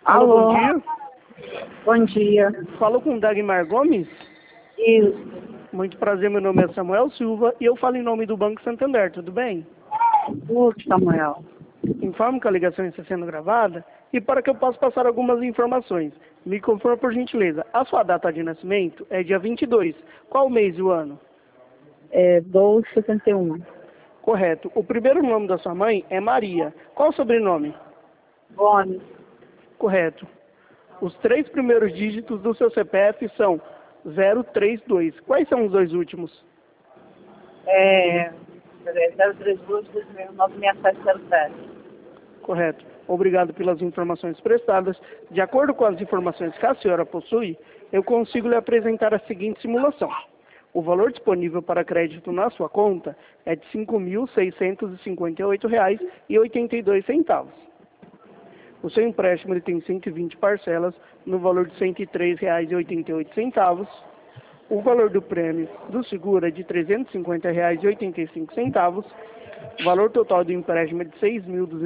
Alô, Alô, bom dia. bom dia. Falo com Dagmar Gomes. Isso, Muito prazer, meu nome é Samuel Silva e eu falo em nome do Banco Santander, tudo bem? Samuel. Informo que a ligação está sendo gravada e para que eu possa passar algumas informações. Me confirma por gentileza, a sua data de nascimento é dia 22. Qual o mês e o ano? É 261. Correto. O primeiro nome da sua mãe é Maria. Qual o sobrenome? Gomes. Correto. Os 3 primeiros dígitos do seu CPF são 032. Quais são os 2 últimos? 032-96707. Correto. Obrigado pelas informações prestadas. De acordo com as informações que a senhora possui, eu consigo lhe apresentar a seguinte simulação. O valor disponível para crédito na sua conta é de R$ 5.658,82. O seu empréstimo ele tem 120 parcelas no valor de R$ 103,88. O valor do prêmio do seguro é de R$ 350,85. O valor total do empréstimo é de R$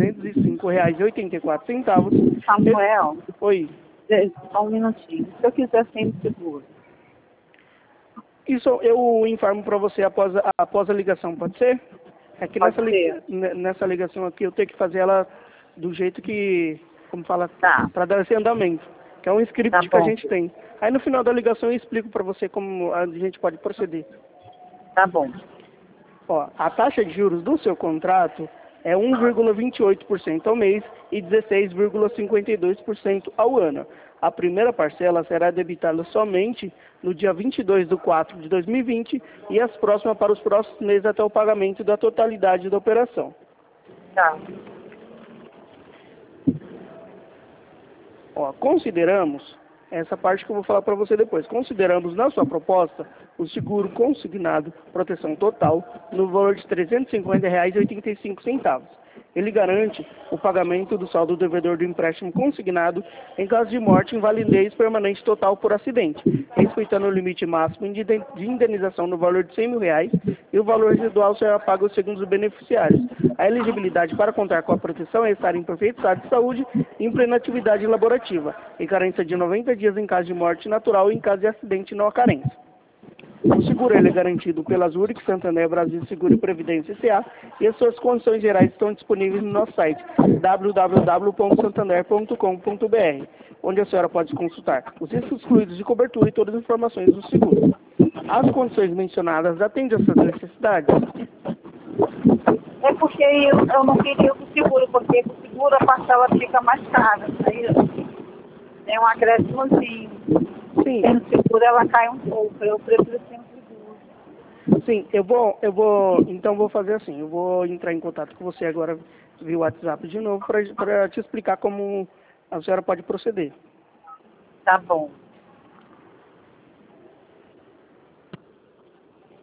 6.205,84. Samuel, Oi. só um minutinho. Se eu quiser sem seguro. Isso eu informo para você após a ligação, pode ser? É que Pode ser. nessa ligação aqui eu tenho que fazer ela do jeito que, como fala, Tá. para dar esse andamento, que é um script Tá que a bom. gente tem. Aí no final da ligação eu explico para você como a gente pode proceder. Tá bom. Ó, a taxa de juros do seu contrato é 1,28% ao mês e 16,52% ao ano. A primeira parcela será debitada somente no dia 22/4/2020 e as próximas para os próximos meses até o pagamento da totalidade da operação. Tá. Ó, consideramos, essa parte que eu vou falar para você depois, consideramos na sua proposta o seguro consignado proteção total no valor de R$ 350,85. Ele garante o pagamento do saldo devedor do empréstimo consignado em caso de morte, invalidez permanente total por acidente, respeitando o limite máximo de indenização no valor de R$ 100.000 e o valor residual será pago segundo os beneficiários. A elegibilidade para contar com a proteção é estar em perfeito estado de saúde e em plena atividade laborativa, e carência de 90 dias em caso de morte natural e em caso de acidente não há carência. O seguro ele é garantido pela Zurich Santander Brasil Seguro e Previdência S.A. e as suas condições gerais estão disponíveis no nosso site www.santander.com.br, onde a senhora pode consultar os riscos excluídos de cobertura e todas as informações do seguro. As condições mencionadas atendem às suas necessidades? É porque eu não queria o seguro, porque o seguro a parcela fica mais cara. Aí é um acréscimozinho. Sim. Sem seguro ela cai um pouco. Eu prefiro sem seguro. Sim, então vou fazer assim, eu vou entrar em contato com você agora via WhatsApp de novo para te explicar como a senhora pode proceder. Tá bom.